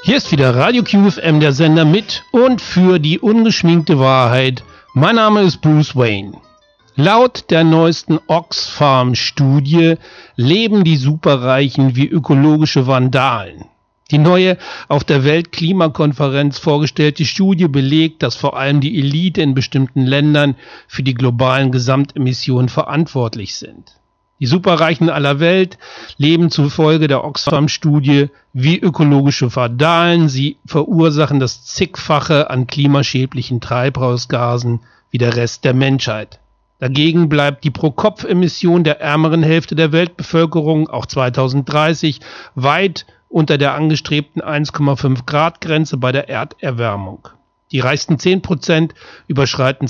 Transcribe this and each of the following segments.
Hier ist wieder Radio QFM, der Sender mit und für die ungeschminkte Wahrheit. Mein Name ist Bruce Wayne. Laut der neuesten Oxfam-Studie leben die Superreichen wie ökologische Vandalen. Die neue auf der Weltklimakonferenz vorgestellte Studie belegt, dass vor allem die Elite in bestimmten Ländern für die globalen Gesamtemissionen verantwortlich sind. Die Superreichen aller Welt leben zufolge der Oxfam-Studie wie ökologische Vandalen. Sie verursachen das Zigfache an klimaschädlichen Treibhausgasen wie der Rest der Menschheit. Dagegen bleibt die Pro-Kopf-Emission der ärmeren Hälfte der Weltbevölkerung auch 2030 weit unter der angestrebten 1,5 Grad Grenze bei der Erderwärmung. Die reichsten 10% überschreiten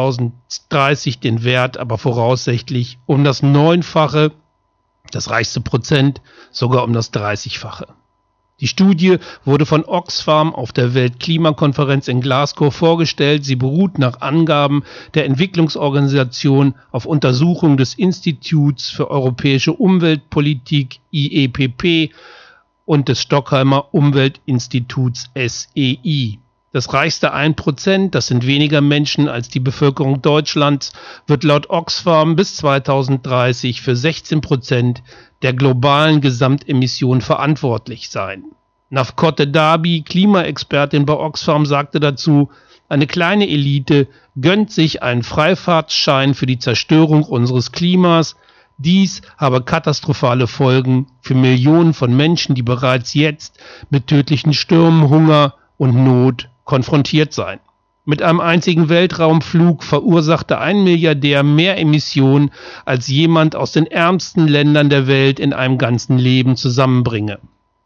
2030 den Wert aber voraussichtlich um das 9-fache, das reichste Prozent sogar um das 30-fache. Die Studie wurde von Oxfam auf der Weltklimakonferenz in Glasgow vorgestellt. Sie beruht nach Angaben der Entwicklungsorganisation auf Untersuchungen des Instituts für europäische Umweltpolitik IEPP und des Stockholmer Umweltinstituts SEI. Das reichste 1%, das sind weniger Menschen als die Bevölkerung Deutschlands, wird laut Oxfam bis 2030 für 16% der globalen Gesamtemissionen verantwortlich sein. Navkote Darby, Klimaexpertin bei Oxfam, sagte dazu, eine kleine Elite gönnt sich einen Freifahrtschein für die Zerstörung unseres Klimas. Dies habe katastrophale Folgen für Millionen von Menschen, die bereits jetzt mit tödlichen Stürmen, Hunger und Not konfrontiert sein. Mit einem einzigen Weltraumflug verursachte ein Milliardär mehr Emissionen, als jemand aus den ärmsten Ländern der Welt in einem ganzen Leben zusammenbringe.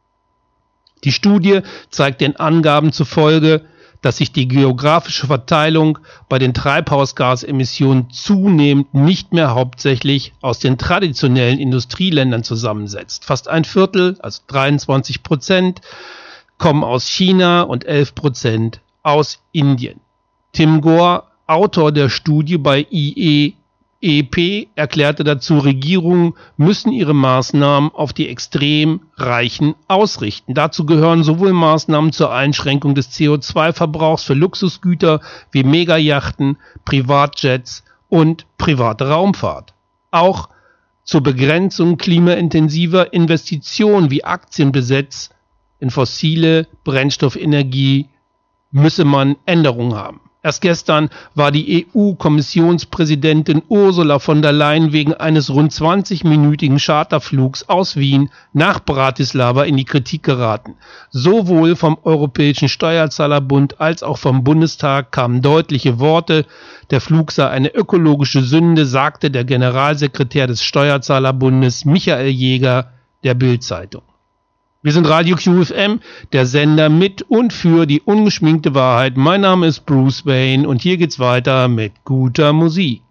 Die Studie zeigt den Angaben zufolge, dass sich die geografische Verteilung bei den Treibhausgasemissionen zunehmend nicht mehr hauptsächlich aus den traditionellen Industrieländern zusammensetzt. Fast ein Viertel, also 23%, kommen aus China und 11% aus Indien. Tim Gore, Autor der Studie bei IEEP, erklärte dazu, Regierungen müssen ihre Maßnahmen auf die extrem Reichen ausrichten. Dazu gehören sowohl Maßnahmen zur Einschränkung des CO2-Verbrauchs für Luxusgüter wie Megayachten, Privatjets und private Raumfahrt. Auch zur Begrenzung klimaintensiver Investitionen wie Aktienbesitz in fossile Brennstoffenergie müsse man Änderungen haben. Erst gestern war die EU-Kommissionspräsidentin Ursula von der Leyen wegen eines rund 20-minütigen Charterflugs aus Wien nach Bratislava in die Kritik geraten. Sowohl vom Europäischen Steuerzahlerbund als auch vom Bundestag kamen deutliche Worte. Der Flug sei eine ökologische Sünde, sagte der Generalsekretär des Steuerzahlerbundes Michael Jäger der Bild-Zeitung. Wir sind Radio QFM, der Sender mit und für die ungeschminkte Wahrheit. Mein Name ist Bruce Wayne und hier geht's weiter mit guter Musik.